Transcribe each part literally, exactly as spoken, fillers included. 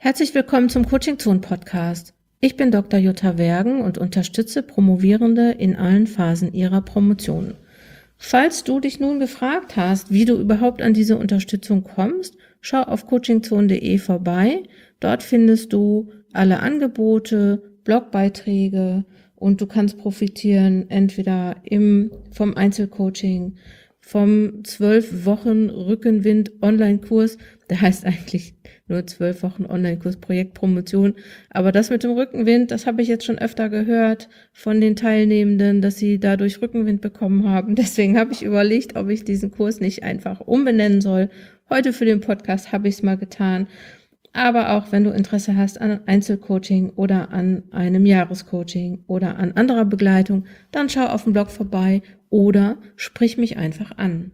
Herzlich willkommen zum Coaching Zone Podcast. Ich bin Doktor Jutta Wergen und unterstütze Promovierende in allen Phasen ihrer Promotion. Falls du dich nun gefragt hast, wie du überhaupt an diese Unterstützung kommst, schau auf coaching zone punkt de vorbei. Dort findest du alle Angebote, Blogbeiträge und du kannst profitieren entweder im, vom Einzelcoaching, vom zwölf Wochen Rückenwind Online-Kurs, der heißt eigentlich nur zwölf Wochen Online-Kurs Projektpromotion, aber das mit dem Rückenwind, das habe ich jetzt schon öfter gehört von den Teilnehmenden, dass sie dadurch Rückenwind bekommen haben. Deswegen habe ich überlegt, ob ich diesen Kurs nicht einfach umbenennen soll. Heute für den Podcast habe ich es mal getan. Aber auch wenn du Interesse hast an Einzelcoaching oder an einem Jahrescoaching oder an anderer Begleitung, dann schau auf dem Blog vorbei oder sprich mich einfach an.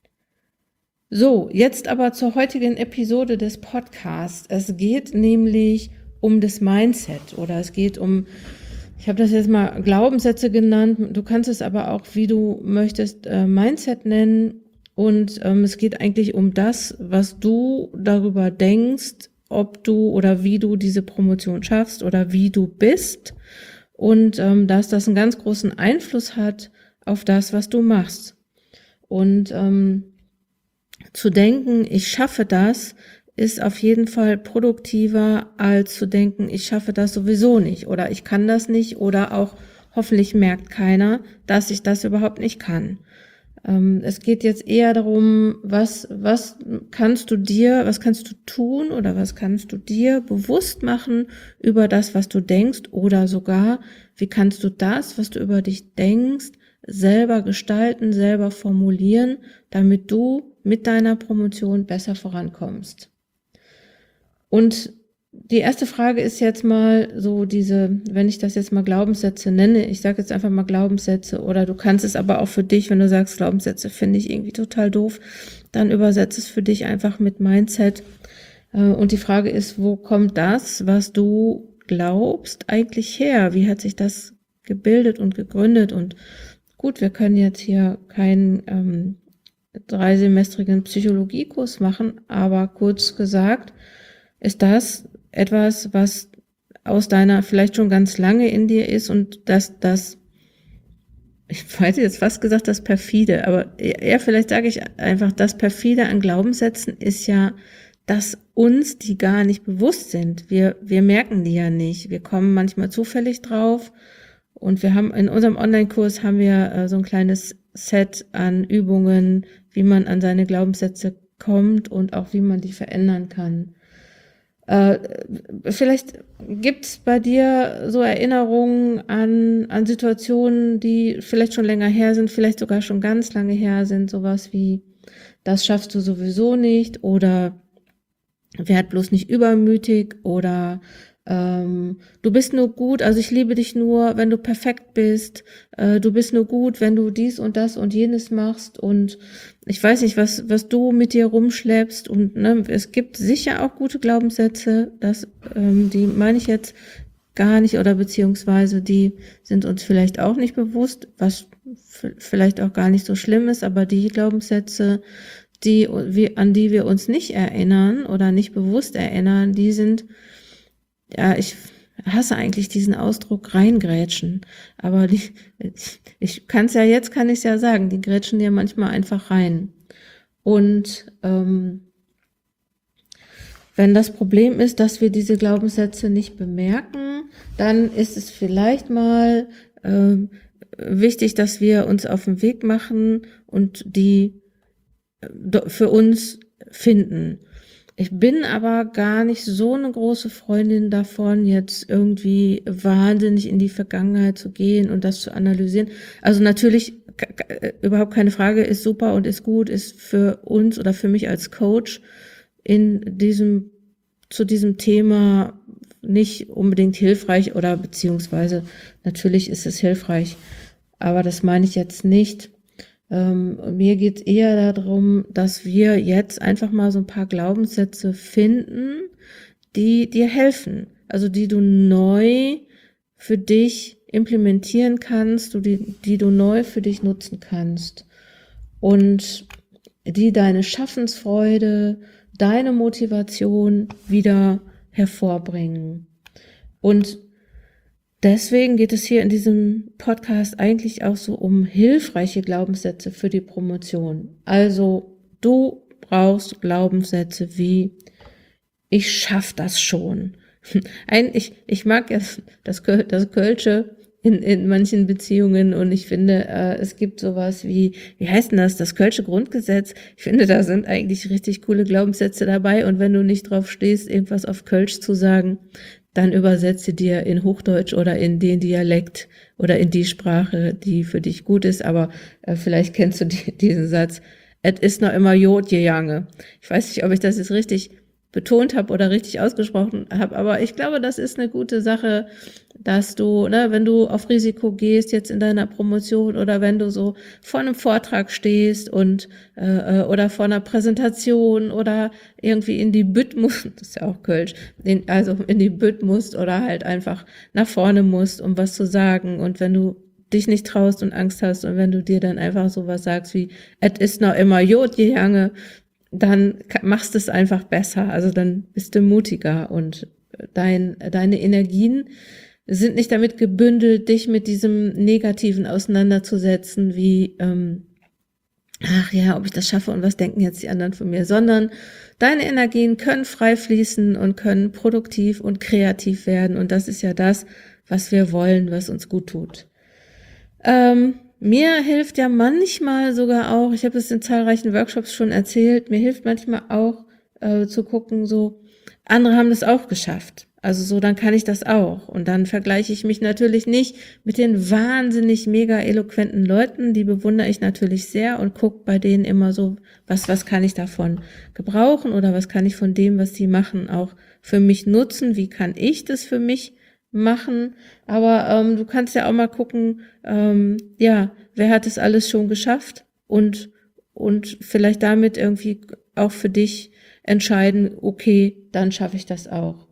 So, jetzt aber zur heutigen Episode des Podcasts. Es geht nämlich um das Mindset oder es geht um, ich habe das jetzt mal Glaubenssätze genannt, du kannst es aber auch, wie du möchtest, äh, Mindset nennen und ähm, es geht eigentlich um das, was du darüber denkst, ob du oder wie du diese Promotion schaffst oder wie du bist und ähm, dass das einen ganz großen Einfluss hat auf das, was du machst. Und ähm, zu denken, ich schaffe das, ist auf jeden Fall produktiver, als zu denken, ich schaffe das sowieso nicht oder ich kann das nicht oder auch hoffentlich merkt keiner, dass ich das überhaupt nicht kann. Ähm, es geht jetzt eher darum, was, was kannst du dir, was kannst du tun oder was kannst du dir bewusst machen über das, was du denkst oder sogar, wie kannst du das, was du über dich denkst, selber gestalten, selber formulieren, damit du mit deiner Promotion besser vorankommst. Und die erste Frage ist jetzt mal so diese, wenn ich das jetzt mal Glaubenssätze nenne, ich sage jetzt einfach mal Glaubenssätze oder du kannst es aber auch für dich, wenn du sagst, Glaubenssätze finde ich irgendwie total doof, dann übersetze es für dich einfach mit Mindset. Und die Frage ist, wo kommt das, was du glaubst, eigentlich her? Wie hat sich das gebildet und gegründet? Und gut, wir können jetzt hier keinen ähm, dreisemestrigen Psychologiekurs machen, aber kurz gesagt ist das etwas, was aus deiner vielleicht schon ganz lange in dir ist und dass das, ich hätte jetzt fast gesagt, das Perfide, aber eher vielleicht sage ich einfach, das Perfide an Glaubenssätzen ist ja, dass uns die gar nicht bewusst sind. Wir, wir merken die ja nicht. Wir kommen manchmal zufällig drauf und wir haben in unserem Online-Kurs haben wir äh, so ein kleines Set an Übungen, wie man an seine Glaubenssätze kommt und auch wie man die verändern kann. Äh, vielleicht gibt's bei dir so Erinnerungen an, an Situationen, die vielleicht schon länger her sind, vielleicht sogar schon ganz lange her sind, sowas wie, das schaffst du sowieso nicht oder werd bloß nicht übermütig oder ähm, du bist nur gut, also ich liebe dich nur, wenn du perfekt bist, äh, du bist nur gut, wenn du dies und das und jenes machst und ich weiß nicht, was was du mit dir rumschleppst und ne, es gibt sicher auch gute Glaubenssätze, das ähm, die meine ich jetzt gar nicht oder beziehungsweise die sind uns vielleicht auch nicht bewusst, was f- vielleicht auch gar nicht so schlimm ist, aber die Glaubenssätze, die wir, an die wir uns nicht erinnern oder nicht bewusst erinnern, die sind, ja, ich hasse eigentlich diesen Ausdruck reingrätschen, aber die, ich, ich kann es ja jetzt, kann ich es ja sagen, die grätschen dir manchmal einfach rein. Und ähm, wenn das Problem ist, dass wir diese Glaubenssätze nicht bemerken, dann ist es vielleicht mal äh, wichtig, dass wir uns auf den Weg machen und die äh, für uns finden. Ich bin aber gar nicht so eine große Freundin davon, jetzt irgendwie wahnsinnig in die Vergangenheit zu gehen und das zu analysieren. Also natürlich, überhaupt keine Frage, ist super und ist gut, ist für uns oder für mich als Coach in diesem, zu diesem Thema nicht unbedingt hilfreich oder beziehungsweise natürlich ist es hilfreich, aber das meine ich jetzt nicht. Ähm, mir geht es eher darum, dass wir jetzt einfach mal so ein paar Glaubenssätze finden, die dir helfen, also die du neu für dich implementieren kannst, du die, die du neu für dich nutzen kannst und die deine Schaffensfreude, deine Motivation wieder hervorbringen. Und deswegen geht es hier in diesem Podcast eigentlich auch so um hilfreiche Glaubenssätze für die Promotion. Also du brauchst Glaubenssätze wie ich schaff das schon. Ein, ich, ich mag ja das, das Kölsche in, in manchen Beziehungen und ich finde, äh, es gibt sowas wie, wie heißt denn das, das Kölsche Grundgesetz. Ich finde, da sind eigentlich richtig coole Glaubenssätze dabei und wenn du nicht drauf stehst, irgendwas auf Kölsch zu sagen, dann übersetze dir in Hochdeutsch oder in den Dialekt oder in die Sprache, die für dich gut ist, aber äh, vielleicht kennst du die, diesen Satz, et ist noch immer Jod gejange. Ich weiß nicht, ob ich das jetzt richtig betont habe oder richtig ausgesprochen habe, aber ich glaube, das ist eine gute Sache, dass du, ne, wenn du auf Risiko gehst jetzt in deiner Promotion oder wenn du so vor einem Vortrag stehst und äh, oder vor einer Präsentation oder irgendwie in die Bütt musst, das ist ja auch Kölsch, in, also in die Bütt musst oder halt einfach nach vorne musst, um was zu sagen und wenn du dich nicht traust und Angst hast und wenn du dir dann einfach sowas sagst wie, et ist noch immer Jod gejange, dann machst du es einfach besser, also dann bist du mutiger und dein, deine Energien sind nicht damit gebündelt, dich mit diesem Negativen auseinanderzusetzen, wie, ähm, ach ja, ob ich das schaffe und was denken jetzt die anderen von mir, sondern deine Energien können frei fließen und können produktiv und kreativ werden und das ist ja das, was wir wollen, was uns gut tut. Ähm, Mir hilft ja manchmal sogar auch, ich habe es in zahlreichen Workshops schon erzählt, mir hilft manchmal auch äh, zu gucken, so, andere haben das auch geschafft. Also so, dann kann ich das auch. Und dann vergleiche ich mich natürlich nicht mit den wahnsinnig mega eloquenten Leuten, die bewundere ich natürlich sehr und gucke bei denen immer so, was, was kann ich davon gebrauchen oder was kann ich von dem, was sie machen, auch für mich nutzen, wie kann ich das für mich machen, aber ähm, du kannst ja auch mal gucken, ähm, ja, wer hat es alles schon geschafft und und vielleicht damit irgendwie auch für dich entscheiden, okay, dann schaffe ich das auch.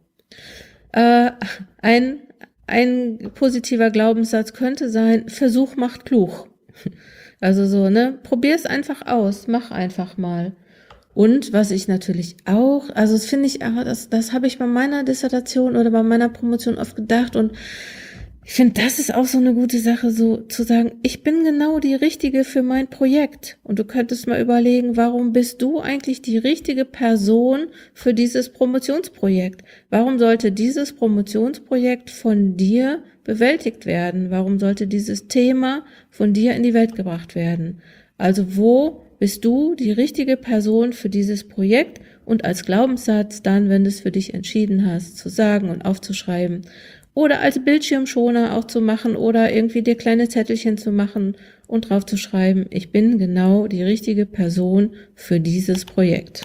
Äh, ein ein positiver Glaubenssatz könnte sein, Versuch macht klug. Also so, ne, probier's einfach aus, mach einfach mal. Und was ich natürlich auch, also das finde ich, aber das, das habe ich bei meiner Dissertation oder bei meiner Promotion oft gedacht und ich finde, das ist auch so eine gute Sache, so zu sagen, ich bin genau die Richtige für mein Projekt. Und du könntest mal überlegen, warum bist du eigentlich die richtige Person für dieses Promotionsprojekt? Warum sollte dieses Promotionsprojekt von dir bewältigt werden? Warum sollte dieses Thema von dir in die Welt gebracht werden? Also wo bist du die richtige Person für dieses Projekt und als Glaubenssatz dann, wenn du es für dich entschieden hast, zu sagen und aufzuschreiben oder als Bildschirmschoner auch zu machen oder irgendwie dir kleine Zettelchen zu machen und drauf zu schreiben, ich bin genau die richtige Person für dieses Projekt.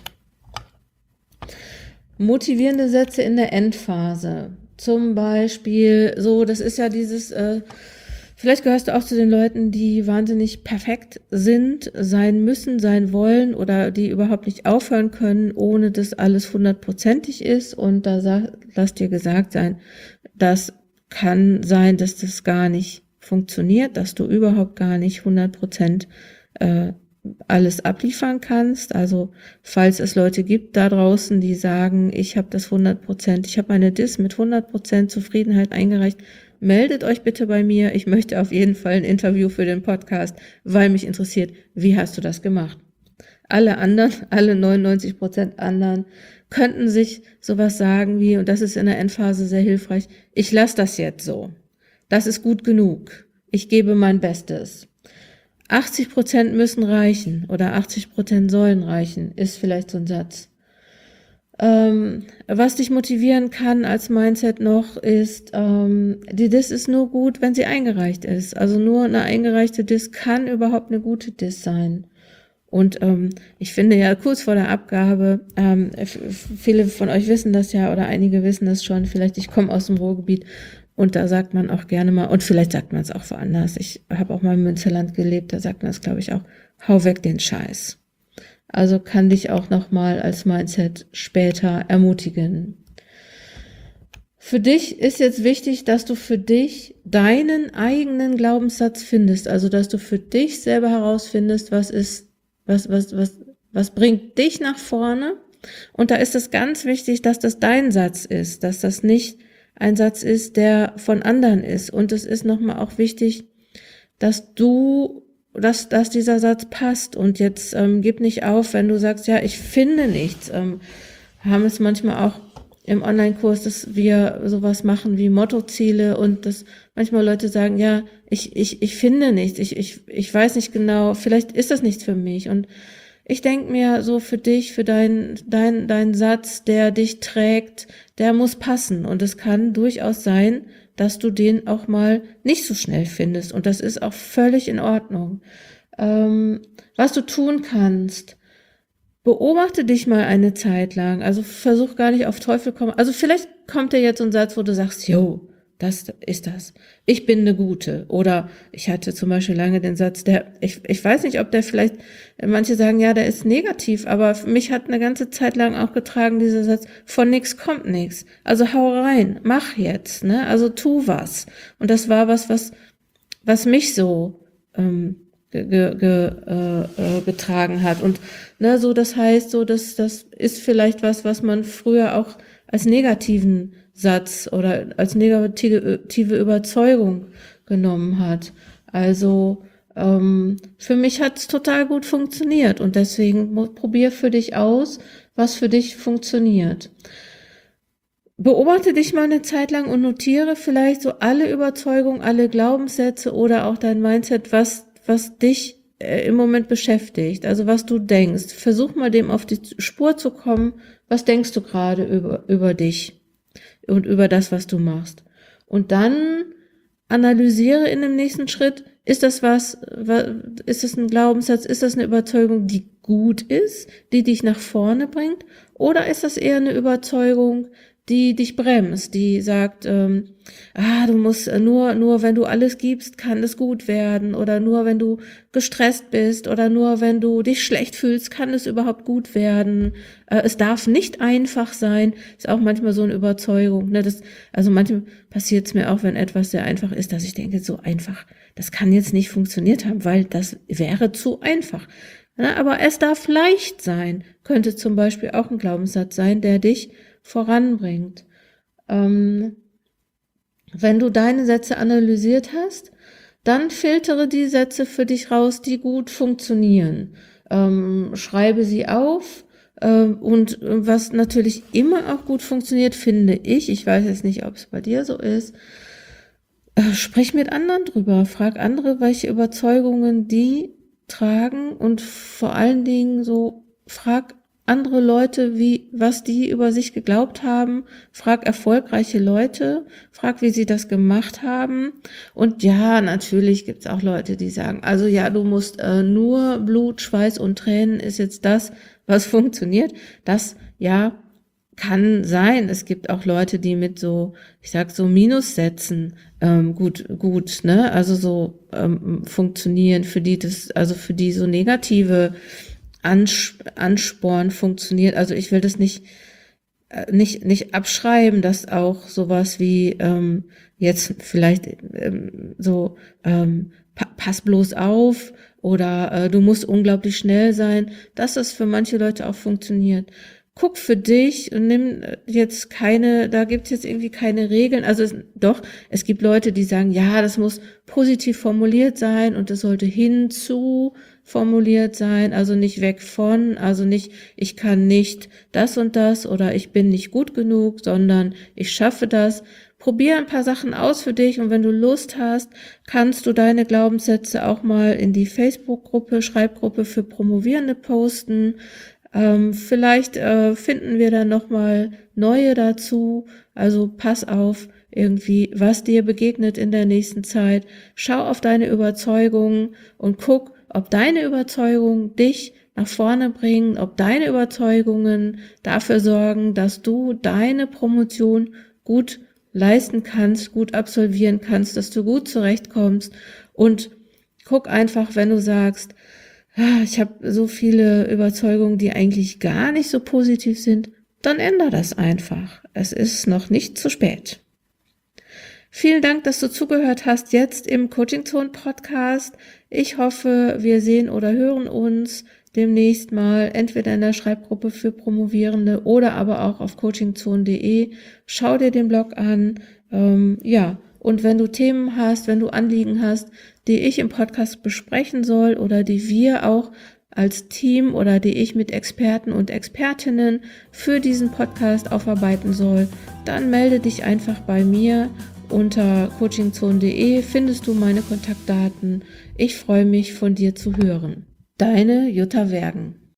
Motivierende Sätze in der Endphase. Zum Beispiel, so, das ist ja dieses, äh, vielleicht gehörst du auch zu den Leuten, die wahnsinnig perfekt sind, sein müssen, sein wollen oder die überhaupt nicht aufhören können, ohne dass alles hundertprozentig ist. Und da sag, lass dir gesagt sein, das kann sein, dass das gar nicht funktioniert, dass du überhaupt gar nicht hundert Prozent äh, alles abliefern kannst. Also falls es Leute gibt da draußen, die sagen, ich habe das hundert Prozent, ich habe meine D I S mit hundert Prozent Zufriedenheit eingereicht, meldet euch bitte bei mir. Ich möchte auf jeden Fall ein Interview für den Podcast, weil mich interessiert, wie hast du das gemacht? Alle anderen, alle neunundneunzig Prozent anderen könnten sich sowas sagen wie, und das ist in der Endphase sehr hilfreich, ich lasse das jetzt so. Das ist gut genug. Ich gebe mein Bestes. achtzig Prozent müssen reichen oder achtzig Prozent sollen reichen, ist vielleicht so ein Satz. Ähm, was dich motivieren kann als Mindset noch ist, ähm, die D I S ist nur gut, wenn sie eingereicht ist. Also nur eine eingereichte D I S kann überhaupt eine gute D I S sein. Und ähm, ich finde ja kurz vor der Abgabe, ähm, f- viele von euch wissen das ja oder einige wissen das schon, vielleicht ich komme aus dem Ruhrgebiet und da sagt man auch gerne mal, und vielleicht sagt man es auch woanders, ich habe auch mal im Münsterland gelebt, da sagt man es glaube ich auch, hau weg den Scheiß. Also kann dich auch nochmal als Mindset später ermutigen. Für dich ist jetzt wichtig, dass du für dich deinen eigenen Glaubenssatz findest, also dass du für dich selber herausfindest, was ist, was, was, was, was bringt dich nach vorne Und da ist es ganz wichtig, dass das dein Satz ist, dass das nicht ein Satz ist, der von anderen ist. Und es ist nochmal auch wichtig, dass du, dass, dass dieser Satz passt. Und jetzt ähm, gib nicht auf, wenn du sagst, ja, ich finde nichts. Ähm, haben es manchmal auch im Online-Kurs, dass wir sowas machen wie Mottoziele und dass manchmal Leute sagen, ja, ich, ich, ich finde nichts, ich, ich, ich weiß nicht genau, vielleicht ist das nichts für mich. Und ich denke mir so für dich, für dein, dein, dein Satz, der dich trägt, der muss passen. Und es kann durchaus sein, dass du den auch mal nicht so schnell findest. Und das ist auch völlig in Ordnung. Ähm, was du tun kannst, beobachte dich mal eine Zeit lang. Also versuch gar nicht auf Teufel komm. Also vielleicht kommt dir jetzt so ein Satz, wo du sagst, yo, das ist das. Ich bin eine Gute. Oder ich hatte zum Beispiel lange den Satz, der, ich, ich weiß nicht, ob der vielleicht, manche sagen, ja, der ist negativ, aber für mich hat eine ganze Zeit lang auch getragen, dieser Satz, von nix kommt nix. Also hau rein, mach jetzt, ne? Also tu was. Und das war was, was, was mich so, ähm, Ge, ge, äh, äh, getragen hat und ne, so das heißt so dass das ist vielleicht was was man früher auch als negativen Satz oder als negative Überzeugung genommen hat. Also ähm, für mich hat es total gut funktioniert und deswegen probier für dich aus, was für dich funktioniert. Beobachte dich mal eine Zeit lang und notiere vielleicht so alle Überzeugungen, alle Glaubenssätze oder auch dein Mindset, was was dich äh, im Moment beschäftigt, also was du denkst. Versuch mal dem auf die Spur zu kommen. Was denkst du gerade über, über dich und über das, was du machst? Und dann analysiere in dem nächsten Schritt, ist das was, ist das ein Glaubenssatz, ist das eine Überzeugung, die gut ist, die dich nach vorne bringt? Oder ist das eher eine Überzeugung, die dich bremst, die sagt, ähm, ah, du musst nur, nur wenn du alles gibst, kann es gut werden oder nur wenn du gestresst bist oder nur wenn du dich schlecht fühlst, kann es überhaupt gut werden. Äh, es darf nicht einfach sein, ist auch manchmal so eine Überzeugung. Ne? Das, also manchmal passiert es mir auch, wenn etwas sehr einfach ist, dass ich denke, so einfach, das kann jetzt nicht funktioniert haben, weil das wäre zu einfach. Ne? Aber es darf leicht sein, könnte zum Beispiel auch ein Glaubenssatz sein, der dich voranbringt. Ähm, wenn du deine Sätze analysiert hast, dann filtere die Sätze für dich raus, die gut funktionieren. Ähm, schreibe sie auf ähm, und was natürlich immer auch gut funktioniert, finde ich, ich weiß jetzt nicht, ob es bei dir so ist, äh, sprich mit anderen drüber, frag andere, welche Überzeugungen die tragen und vor allen Dingen so frag andere Leute, wie, was die über sich geglaubt haben, frag erfolgreiche Leute, frag, wie sie das gemacht haben. Und ja, natürlich gibt's auch Leute, die sagen, also ja, du musst äh, nur Blut, Schweiß und Tränen ist jetzt das, was funktioniert. Das, ja, kann sein. Es gibt auch Leute, die mit so, ich sag so Minussätzen ähm, gut, gut, ne, also so ähm, funktionieren, für die das, also für die so negative Ansporn funktioniert. Also ich will das nicht nicht nicht abschreiben, dass auch sowas wie ähm, jetzt vielleicht ähm, so ähm, pa- pass bloß auf oder äh, du musst unglaublich schnell sein, dass das für manche Leute auch funktioniert. Guck für dich und nimm jetzt keine, da gibt's jetzt irgendwie keine Regeln. Also es, doch, es gibt Leute, die sagen, ja, das muss positiv formuliert sein und es sollte hinzu formuliert sein, also nicht weg von, also nicht, ich kann nicht das und das oder ich bin nicht gut genug, sondern ich schaffe das. Probier ein paar Sachen aus für dich und wenn du Lust hast, kannst du deine Glaubenssätze auch mal in die Facebook-Gruppe, Schreibgruppe für Promovierende posten. Ähm, vielleicht äh, finden wir dann nochmal neue dazu. Also pass auf, irgendwie, was dir begegnet in der nächsten Zeit. Schau auf deine Überzeugungen und guck, ob deine Überzeugungen dich nach vorne bringen, ob deine Überzeugungen dafür sorgen, dass du deine Promotion gut leisten kannst, gut absolvieren kannst, dass du gut zurechtkommst und guck einfach, wenn du sagst, ich habe so viele Überzeugungen, die eigentlich gar nicht so positiv sind, dann ändere das einfach. Es ist noch nicht zu spät. Vielen Dank, dass du zugehört hast jetzt im Coaching Zone Podcast. Ich hoffe, wir sehen oder hören uns demnächst mal, entweder in der Schreibgruppe für Promovierende oder aber auch auf coachingzone punkt de. Schau dir den Blog an, ähm, ja, und wenn du Themen hast, wenn du Anliegen hast, die ich im Podcast besprechen soll oder die wir auch als Team oder die ich mit Experten und Expertinnen für diesen Podcast aufarbeiten soll, dann melde dich einfach bei mir. Unter coachingzone punkt de findest du meine Kontaktdaten. Ich freue mich, von dir zu hören. Deine Jutta Wergen.